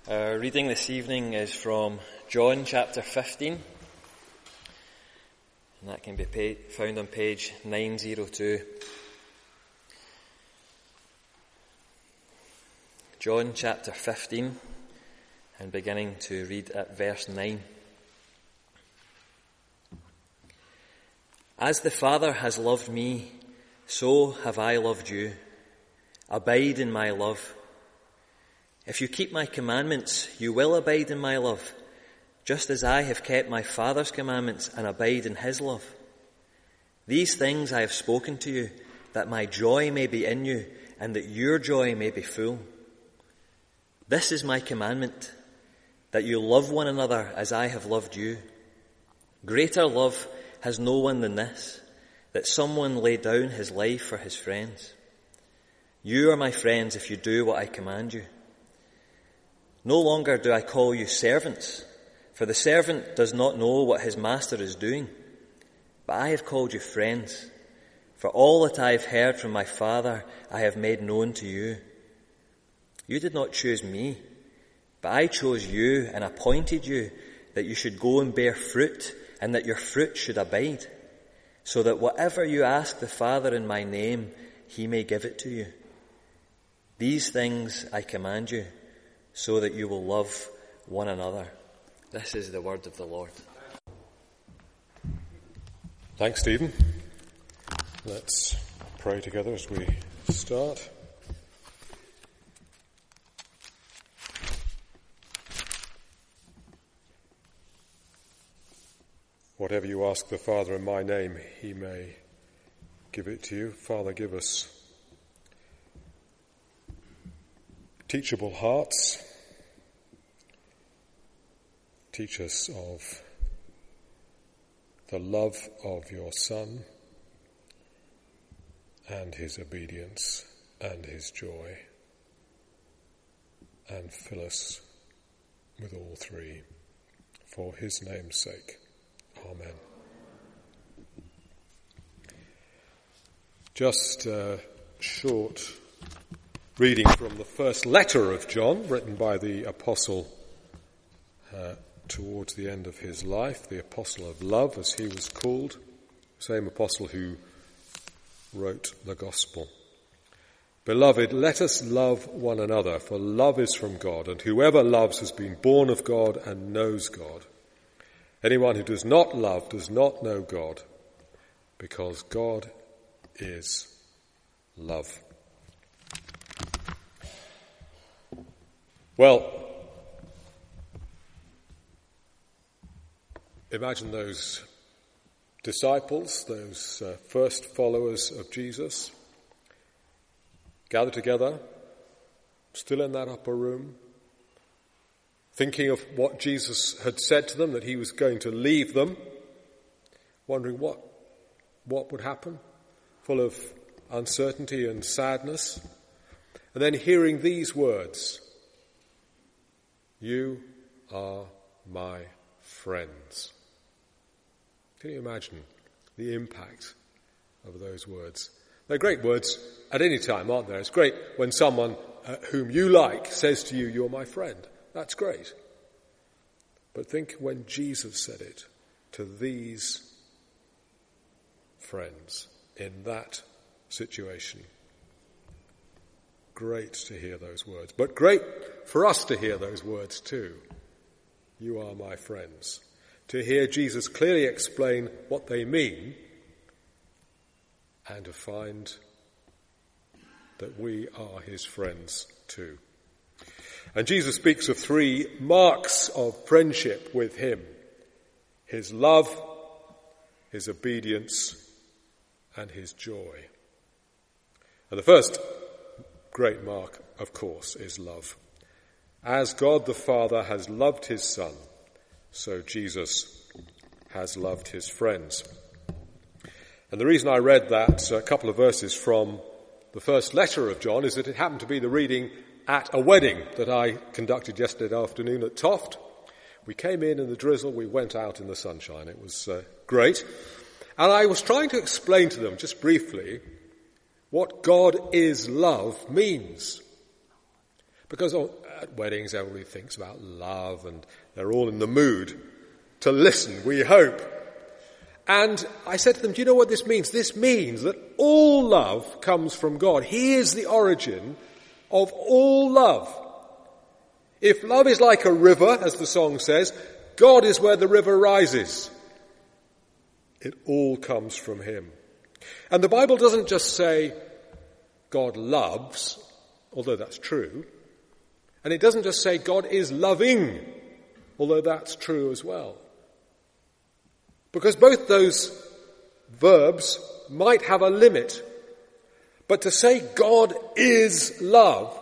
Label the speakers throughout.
Speaker 1: Our reading this evening is from John chapter 15, and that can be found on page 902. John chapter 15, and beginning to read at verse 9. As the Father has loved me, so have I loved you. Abide in my love. If you keep my commandments, you will abide in my love, just as I have kept my Father's commandments and abide in his love. These things I have spoken to you, that my joy may be in you, and that your joy may be full. This is my commandment, that you love one another as I have loved you. Greater love has no one than this, that someone lay down his life for his friends. You are my friends if you do what I command you. No longer do I call you servants, for the servant does not know what his master is doing. But I have called you friends, for all that I have heard from my Father I have made known to you. You did not choose me, but I chose you and appointed you that you should go and bear fruit, and that your fruit should abide, so that whatever you ask the Father in my name, he may give it to you. These things I command you, so that you will love one another. This is the word of the Lord.
Speaker 2: Thanks, Stephen. Let's pray together as we start. Whatever you ask the Father in my name, he may give it to you. Father, give us teachable hearts. Teach us of the love of your Son and his obedience and his joy, and fill us with all three, for his name's sake. Amen. Just a short reading from the first letter of John, written by the apostle towards the end of his life, the apostle of love, as he was called, same apostle who wrote the gospel. Beloved, let us love one another, for love is from God, and whoever loves has been born of God and knows God. Anyone who does not love does not know God, because God is love. Well, imagine those disciples, those first followers of Jesus, gathered together, still in that upper room, thinking of what Jesus had said to them, that he was going to leave them, wondering what would happen, full of uncertainty and sadness, and then hearing these words, "You are my friends." Can you imagine the impact of those words? They're great words at any time, aren't they? It's great when someone whom you like says to you, "You're my friend." That's great. But think when Jesus said it to these friends in that situation. Great to hear those words, but great for us to hear those words too. You are my friends. To hear Jesus clearly explain what they mean, and to find that we are his friends too. And Jesus speaks of three marks of friendship with him: his love, his obedience, and his joy. And the first great mark, of course, is love. As God the Father has loved his Son, so Jesus has loved his friends. And the reason I read that a couple of verses from the first letter of John is that it happened to be the reading at a wedding that I conducted yesterday afternoon at Toft. We came in the drizzle, we went out in the sunshine. It was great. And I was trying to explain to them, just briefly, what God is love means. Because At weddings, everybody thinks about love, and they're all in the mood to listen, we hope. And I said to them, do you know what this means? This means that all love comes from God. He is the origin of all love. If love is like a river, as the song says, God is where the river rises. It all comes from him. And the Bible doesn't just say God loves, although that's true. And it doesn't just say God is loving, although that's true as well. Because both those verbs might have a limit. But to say God is love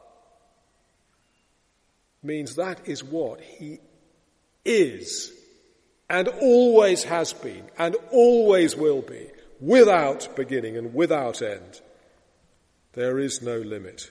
Speaker 2: means that is what he is and always has been and always will be, without beginning and without end. There is no limit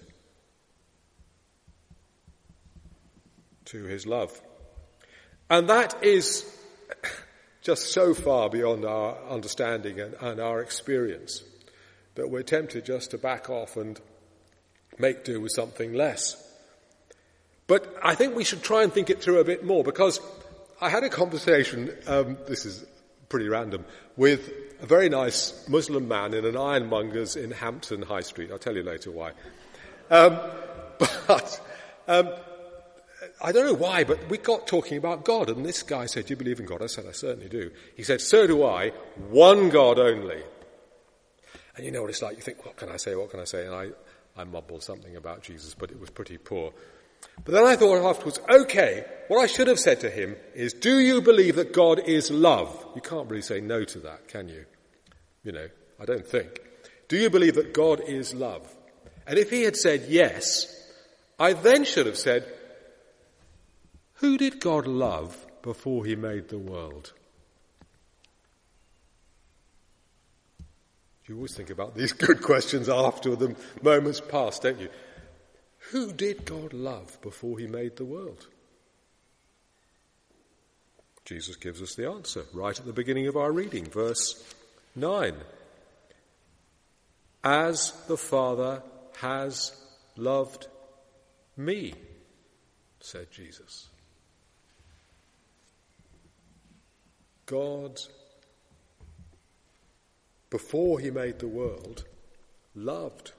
Speaker 2: to his love. And that is just so far beyond our understanding and our experience that we're tempted just to back off and make do with something less. But I think we should try and think it through a bit more, because I had a conversation, this is pretty random, with a very nice Muslim man in an ironmonger's in Hampton High Street. I'll tell you later why. I don't know why, but we got talking about God, and this guy said, do you believe in God? I said, I certainly do. He said, so do I, one God only. And you know what it's like, you think, what can I say? And I mumbled something about Jesus, but it was pretty poor. But then I thought afterwards, okay, what I should have said to him is, do you believe that God is love? You can't really say no to that, can you? You know, I don't think. Do you believe that God is love? And if he had said yes, I then should have said, who did God love before he made the world? You always think about these good questions after the moment's passed, don't you? Who did God love before he made the world? Jesus gives us the answer right at the beginning of our reading, verse 9. As the Father has loved me, said Jesus. God, before he made the world, loved.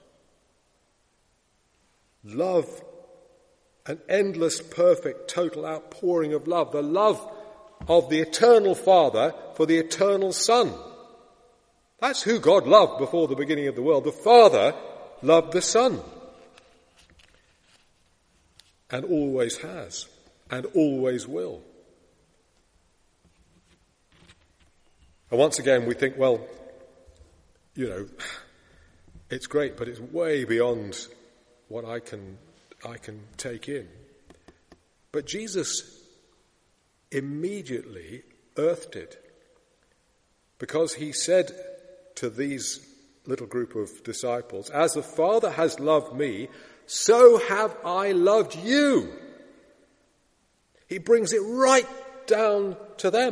Speaker 2: Love, an endless, perfect, total outpouring of love. The love of the eternal Father for the eternal Son. That's who God loved before the beginning of the world. The Father loved the Son. And always has. And always will. And once again we think, well, you know, it's great, but it's way beyond what I can take in. But Jesus immediately earthed it, because he said to these little group of disciples, as the Father has loved me, so have I loved you. He brings it right down to them.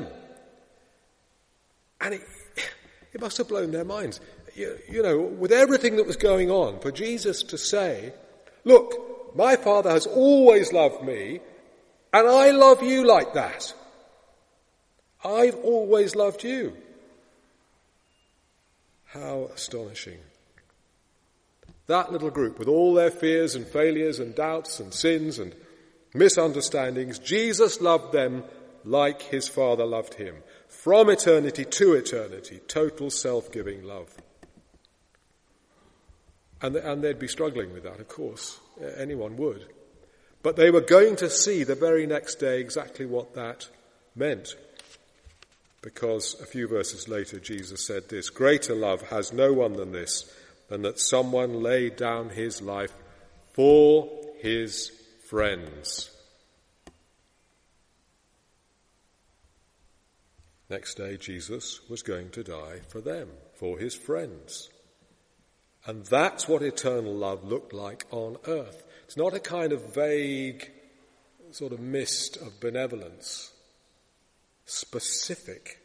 Speaker 2: And it must have blown their minds. You know, with everything that was going on, for Jesus to say, look, my Father has always loved me, and I love you like that. I've always loved you. How astonishing. That little group, with all their fears and failures and doubts and sins and misunderstandings, Jesus loved them like his Father loved him. From eternity to eternity, total self-giving love. And they'd be struggling with that, of course. Anyone would. But they were going to see the very next day exactly what that meant. Because a few verses later, Jesus said this, greater love has no one than this, than that someone laid down his life for his friends. Next day, Jesus was going to die for them, for his friends. And that's what eternal love looked like on earth. It's not a kind of vague sort of mist of benevolence. Specific,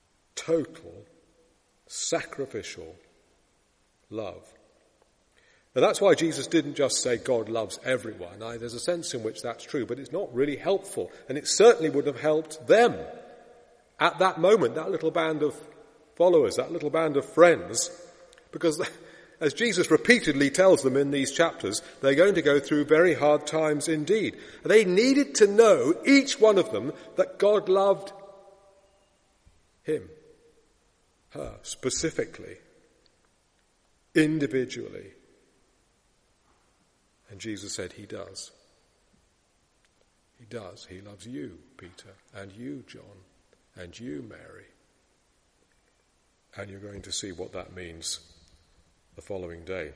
Speaker 2: total, sacrificial love. And that's why Jesus didn't just say God loves everyone. There's a sense in which that's true, but it's not really helpful. And it certainly would have helped them at that moment, that little band of followers, that little band of friends, because as Jesus repeatedly tells them in these chapters, they're going to go through very hard times indeed. They needed to know, each one of them, that God loved him, her, specifically, individually. And Jesus said, he does. He does. He loves you, Peter, and you, John, and you, Mary. And you're going to see what that means the following day.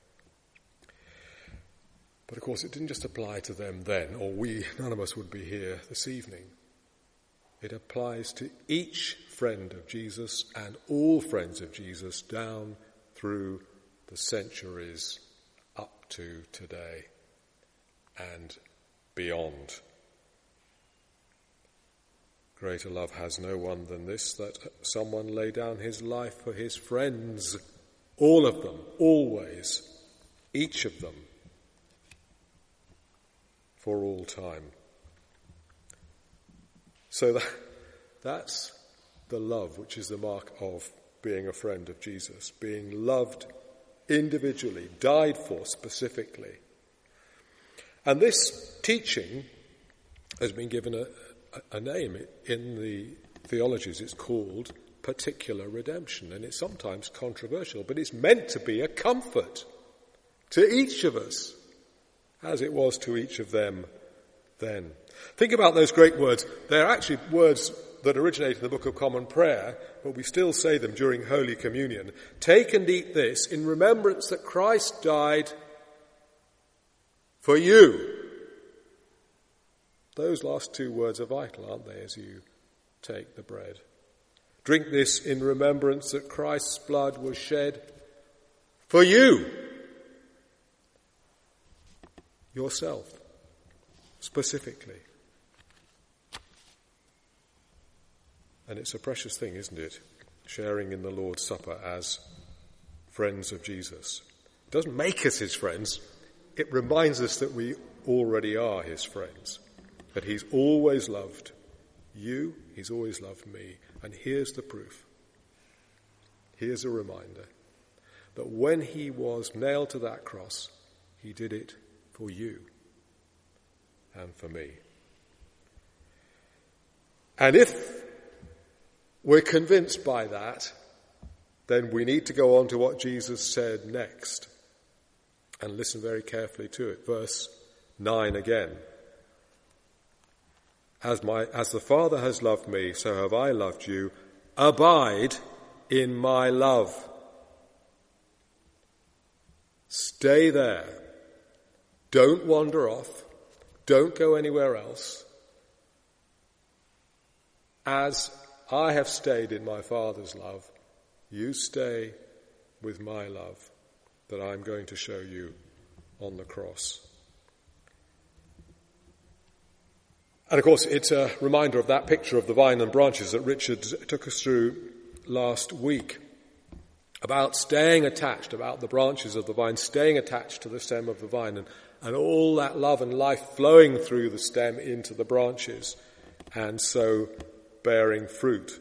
Speaker 2: But of course, it didn't just apply to them then, or none of us would be here this evening. It applies to each friend of Jesus and all friends of Jesus down through the centuries up to today and beyond. Greater love has no one than this, that someone lay down his life for his friends, all of them, always, each of them, for all time. So that's the love which is the mark of being a friend of Jesus, being loved individually, died for specifically. And this teaching has been given a name in the theologies. It's called particular redemption, and it's sometimes controversial, but it's meant to be a comfort to each of us, as it was to each of them then. Think about those great words. They're actually words that originate in the Book of Common Prayer, but we still say them during Holy Communion. Take and eat this in remembrance that Christ died for you. Those last two words are vital, aren't they, as you take the bread? Drink this in remembrance that Christ's blood was shed for you. Yourself, specifically. And it's a precious thing, isn't it? Sharing in the Lord's Supper as friends of Jesus. It doesn't make us his friends. It reminds us that we already are his friends. That he's always loved you, he's always loved me. And here's the proof. Here's a reminder that when he was nailed to that cross, he did it for you and for me. And if we're convinced by that, then we need to go on to what Jesus said next and listen very carefully to it. Verse 9 again. As the Father has loved me, so have I loved you. Abide in my love. Stay there. Don't wander off. Don't go anywhere else. As I have stayed in my Father's love, you stay with my love that I'm going to show you on the cross. And of course, it's a reminder of that picture of the vine and branches that Richard took us through last week, about staying attached, about the branches of the vine, staying attached to the stem of the vine, and all that love and life flowing through the stem into the branches, and so bearing fruit.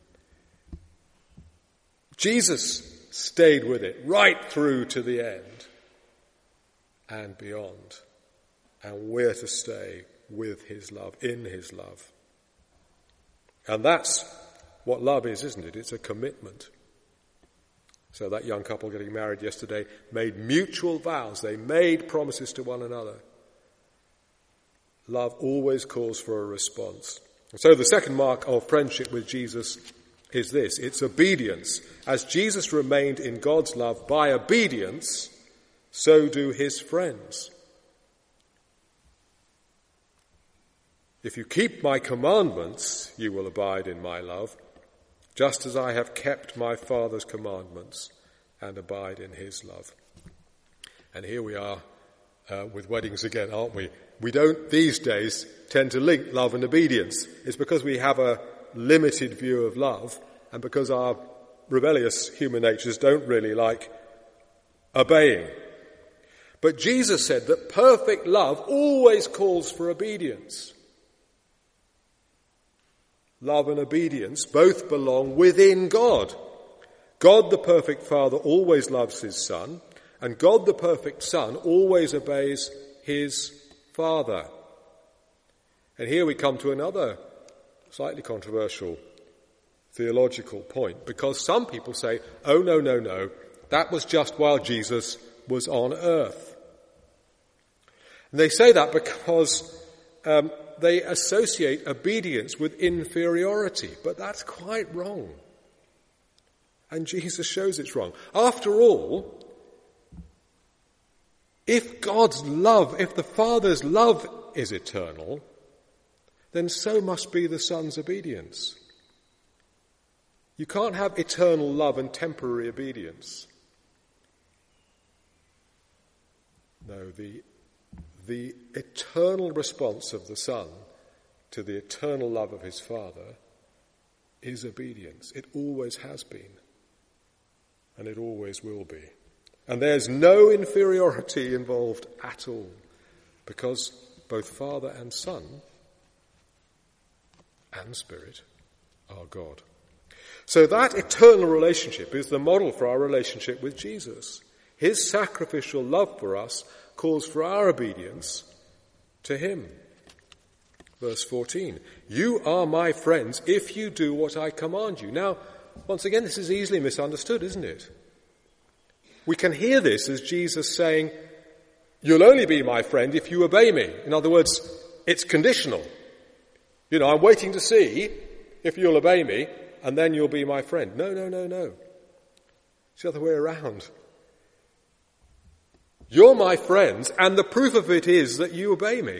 Speaker 2: Jesus stayed with it right through to the end and beyond, and we're to stay with his love, in his love. And that's what love is, isn't it? It's a commitment. So that young couple getting married yesterday made mutual vows. They made promises to one another. Love always calls for a response. And so the second mark of friendship with Jesus is this. It's obedience. As Jesus remained in God's love by obedience, so do his friends. If you keep my commandments, you will abide in my love, just as I have kept my Father's commandments and abide in his love. And here we are with weddings again, aren't we? We don't these days tend to link love and obedience. It's because we have a limited view of love and because our rebellious human natures don't really like obeying. But Jesus said that perfect love always calls for obedience. Love and obedience both belong within God. God the perfect Father always loves his Son, and God the perfect Son always obeys his Father. And here we come to another slightly controversial theological point, because some people say, oh, no, that was just while Jesus was on earth. And they say that because they associate obedience with inferiority, but that's quite wrong. And Jesus shows it's wrong. After all, if the Father's love is eternal, then so must be the Son's obedience. You can't have eternal love and temporary obedience. No, the eternal response of the Son to the eternal love of his Father is obedience. It always has been, and it always will be. And there's no inferiority involved at all, because both Father and Son and Spirit are God. So that eternal relationship is the model for our relationship with Jesus. His sacrificial love for us calls for our obedience to him. Verse 14, you are my friends if you do what I command you. Now, once again, this is easily misunderstood, isn't it? We can hear this as Jesus saying, you'll only be my friend if you obey me. In other words, it's conditional. I'm waiting to see if you'll obey me, and then you'll be my friend. No. It's the other way around. You're my friends, and the proof of it is that you obey me.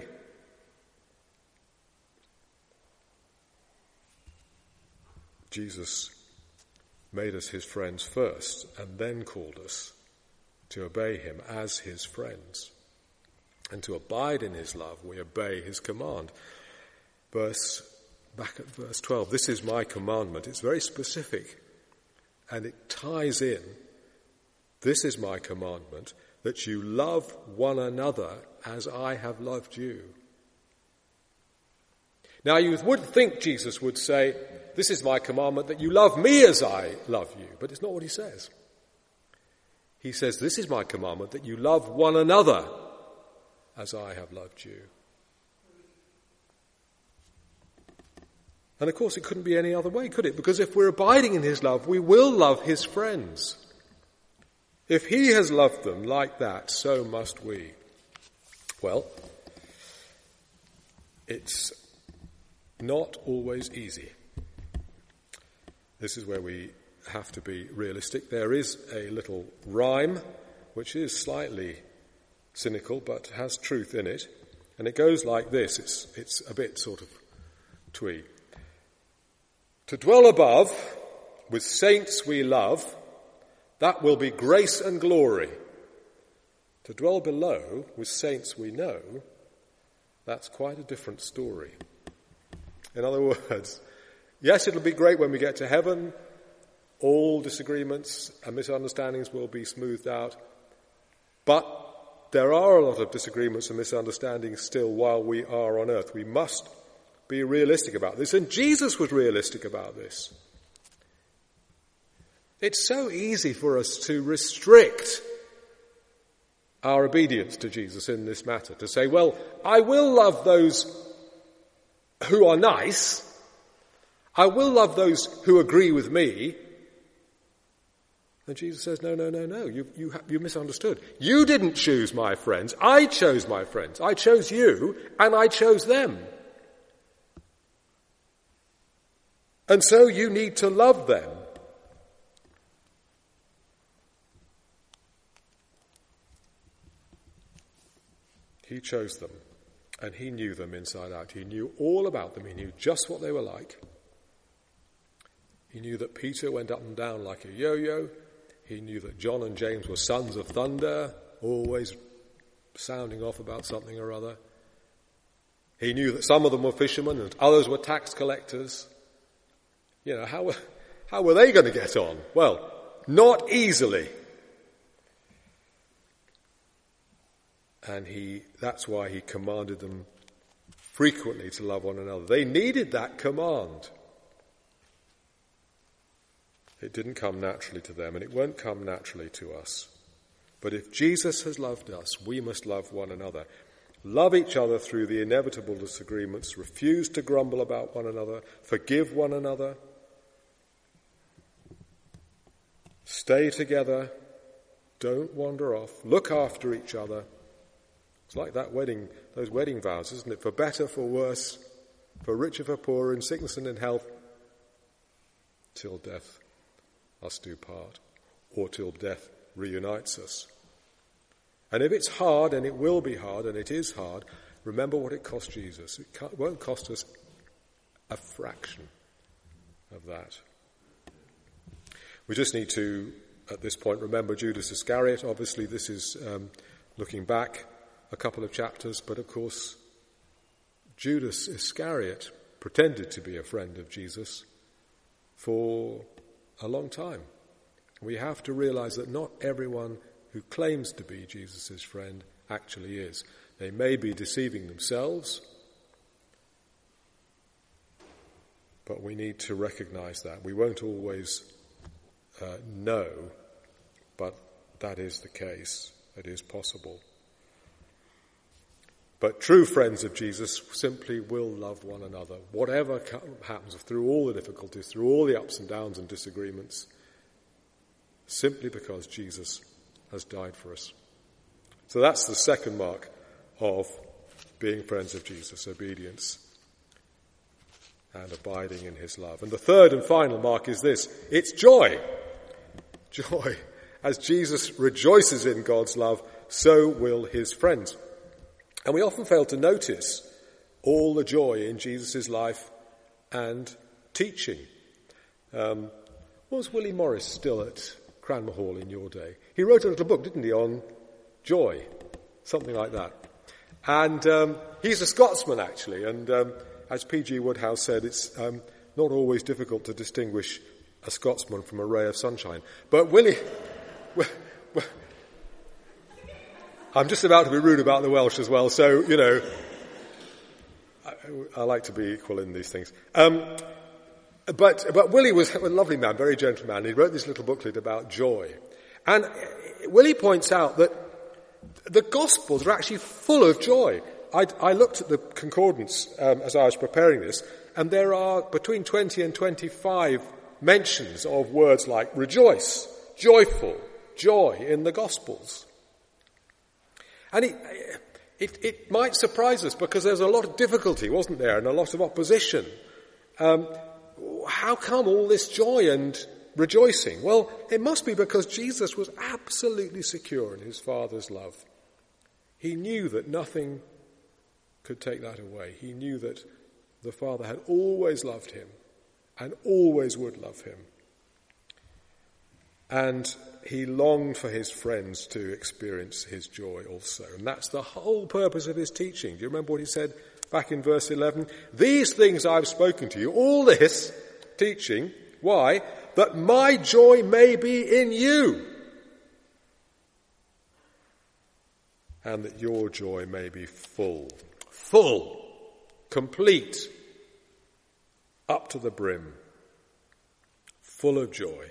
Speaker 2: Jesus made us his friends first, and then called us to obey him as his friends. And to abide in his love, we obey his command. Back at verse 12, this is my commandment. It's very specific, and it ties in. This is my commandment, that you love one another as I have loved you. Now you would think Jesus would say, this is my commandment, that you love me as I love you. But it's not what he says. He says, this is my commandment, that you love one another as I have loved you. And of course it couldn't be any other way, could it? Because if we're abiding in his love, we will love his friends. If he has loved them like that, so must we. Well, it's not always easy. This is where we have to be realistic. There is a little rhyme, which is slightly cynical, but has truth in it. And it goes like this. It's a bit sort of twee. To dwell above, with saints we love, that will be grace and glory. To dwell below, with saints we know, that's quite a different story. In other words, yes, it'll be great when we get to heaven. All disagreements and misunderstandings will be smoothed out. But there are a lot of disagreements and misunderstandings still while we are on earth. We must be realistic about this. And Jesus was realistic about this. It's so easy for us to restrict our obedience to Jesus in this matter. To say, well, I will love those who are nice. I will love those who agree with me. And Jesus says, no. You misunderstood. You didn't choose my friends. I chose my friends. I chose you, and I chose them. And so you need to love them. He chose them, and he knew them inside out. He knew all about them. He knew just what they were like. He knew that Peter went up and down like a yo-yo. He knew that John and James were sons of thunder, always sounding off about something or other. He knew that some of them were fishermen and others were tax collectors. How were they going to get on? Well, not easily. And that's why he commanded them frequently to love one another. They needed that command. It didn't come naturally to them, and it won't come naturally to us. But if Jesus has loved us, we must love one another. Love each other through the inevitable disagreements. Refuse to grumble about one another. Forgive one another. Stay together. Don't wander off. Look after each other. It's like those wedding vows, isn't it? For better, for worse, for richer, for poorer, in sickness and in health, till death us do part, or till death reunites us. And if it's hard, and it will be hard, and it is hard, remember what it cost Jesus. It won't cost us a fraction of that. We just need to, at this point, remember Judas Iscariot. Obviously, this is looking back a couple of chapters, but of course, Judas Iscariot pretended to be a friend of Jesus for a long time. We have to realize that not everyone who claims to be Jesus' friend actually is. They may be deceiving themselves, but we need to recognize that. We won't always know, but that is the case. It is possible. But true friends of Jesus simply will love one another, whatever happens, through all the difficulties, through all the ups and downs and disagreements, simply because Jesus has died for us. So that's the second mark of being friends of Jesus, obedience and abiding in his love. And the third and final mark is this: it's joy. Joy. As Jesus rejoices in God's love, so will his friends. And we often fail to notice all the joy in Jesus' life and teaching. Was Willie Morris still at Cranmer Hall in your day? He wrote a little book, didn't he, on joy, something like that. And he's a Scotsman, actually, and as P.G. Woodhouse said, it's not always difficult to distinguish a Scotsman from a ray of sunshine. But Willie... I'm just about to be rude about the Welsh as well, so, you know, I like to be equal in these things. But Willie was a lovely man, very gentle man. He wrote this little booklet about joy. And Willie points out that the Gospels are actually full of joy. I looked at the concordance as I was preparing this, and there are between 20 and 25 mentions of words like rejoice, joyful, joy in the Gospels. And it might surprise us because there's a lot of difficulty, wasn't there, and a lot of opposition. How come all this joy and rejoicing? Well, it must be because Jesus was absolutely secure in his Father's love. He knew that nothing could take that away. He knew that the Father had always loved him and always would love him. And he longed for his friends to experience his joy also. And that's the whole purpose of his teaching. Do you remember what he said back in verse 11? These things I've spoken to you, all this teaching. Why? That my joy may be in you, and that your joy may be full, complete, up to the brim, full of joy.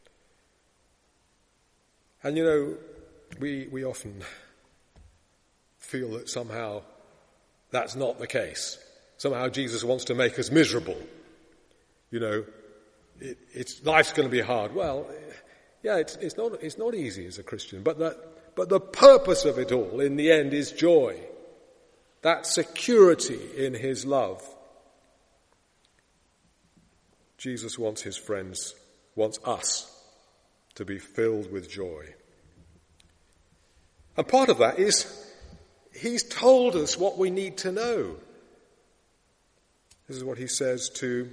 Speaker 2: And you know, we often feel that somehow that's not the case. Somehow Jesus wants to make us miserable. You know, life's going to be hard. Well, yeah, it's not easy as a Christian, but the purpose of it all in the end is joy. That security in his love. Jesus wants his friends, wants us to be filled with joy. And part of that is he's told us what we need to know. This is what he says to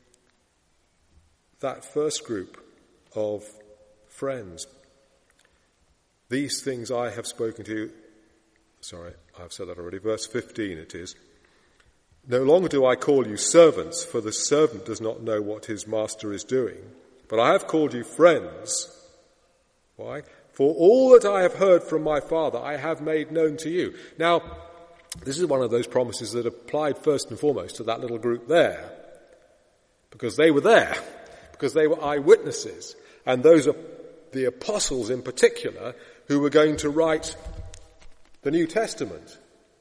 Speaker 2: that first group of friends. These things I have spoken to you. Sorry, I've said that already. Verse 15 it is. No longer do I call you servants, for the servant does not know what his master is doing. But I have called you friends. Why? For all that I have heard from my Father, I have made known to you. Now, this is one of those promises that applied first and foremost to that little group there, because they were there, because they were eyewitnesses, and those are the apostles in particular who were going to write the New Testament.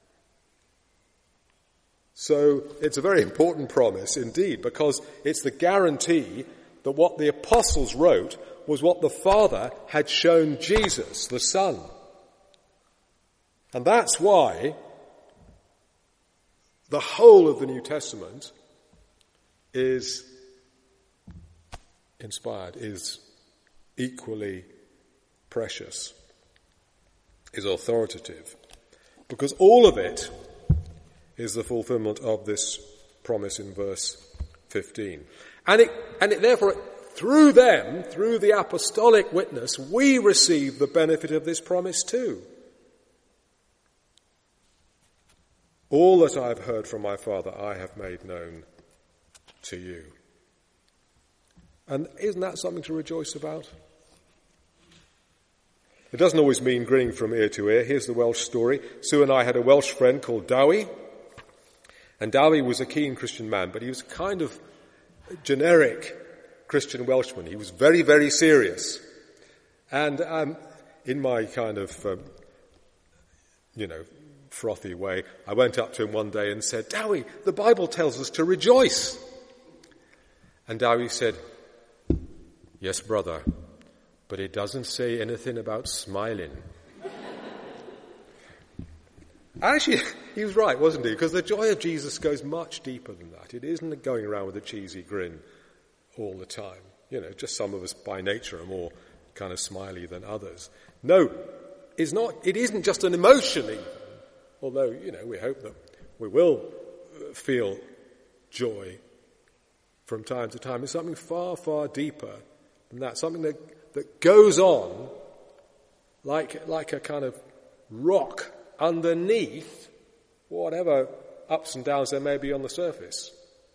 Speaker 2: So it's a very important promise indeed, because it's the guarantee that what the apostles wrote was what the Father had shown Jesus, the Son. And that's why the whole of the New Testament is inspired, is equally precious, is authoritative, because all of it is the fulfillment of this promise in verse 15. And it therefore, through them, through the apostolic witness, we receive the benefit of this promise too. All that I have heard from my Father, I have made known to you. And isn't that something to rejoice about? It doesn't always mean grinning from ear to ear. Here's the Welsh story. Sue and I had a Welsh friend called Dowie. And Dowie was a keen Christian man, but he was kind of generic Christian Welshman. He was very, very serious. And in my kind of, frothy way, I went up to him one day and said, Dowie, the Bible tells us to rejoice. And Dowie said, yes, brother, but it doesn't say anything about smiling. Actually, he was right, wasn't he? Because the joy of Jesus goes much deeper than that. It isn't going around with a cheesy grin all the time. Just some of us by nature are more kind of smiley than others. No, it's not. It isn't just an emotion even. Although, we hope that we will feel joy from time to time. It's something far, far deeper than that. Something that goes on like a kind of rock underneath whatever ups and downs there may be on the surface.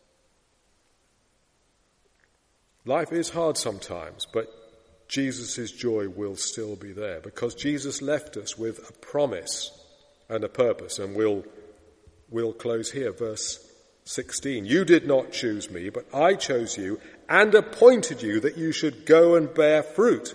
Speaker 2: Life is hard sometimes, but Jesus' joy will still be there, because Jesus left us with a promise and a purpose. And we'll close here, verse 16. You did not choose me, but I chose you and appointed you that you should go and bear fruit,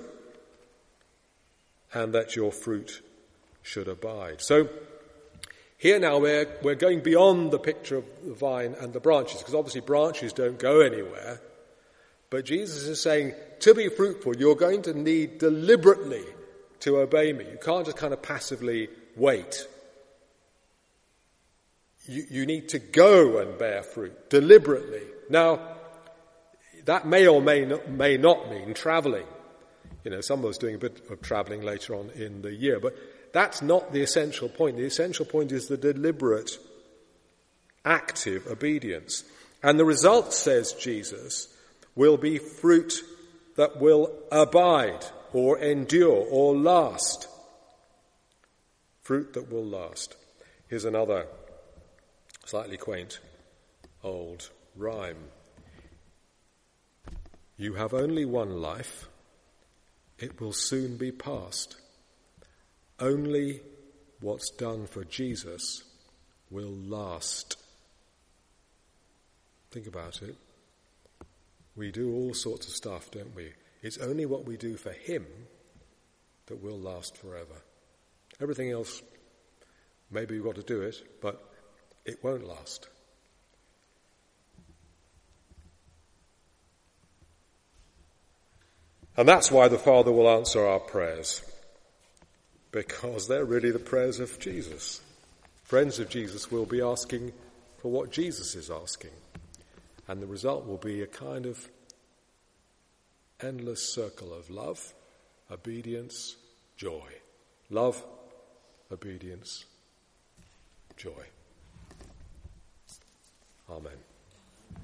Speaker 2: and that your fruit should abide. So here now we're going beyond the picture of the vine and the branches, because obviously branches don't go anywhere. But Jesus is saying, to be fruitful, you're going to need deliberately to obey me. You can't just kind of passively wait. You need to go and bear fruit deliberately. Now, that may or may not mean travelling. Some of us doing a bit of travelling later on in the year, but that's not the essential point. The essential point is the deliberate, active obedience. And the result, says Jesus, will be fruit that will abide or endure or last. Fruit that will last. Here's another slightly quaint old rhyme. You have only one life. It will soon be past. Only what's done for Jesus will last. Think about it. We do all sorts of stuff, don't we? It's only what we do for him that will last forever. Everything else, maybe we've got to do it, but it won't last. And that's why the Father will answer our prayers, because they're really the prayers of Jesus. Friends of Jesus will be asking for what Jesus is asking, and the result will be a kind of endless circle of love, obedience, joy. Love, obedience, joy. Amen.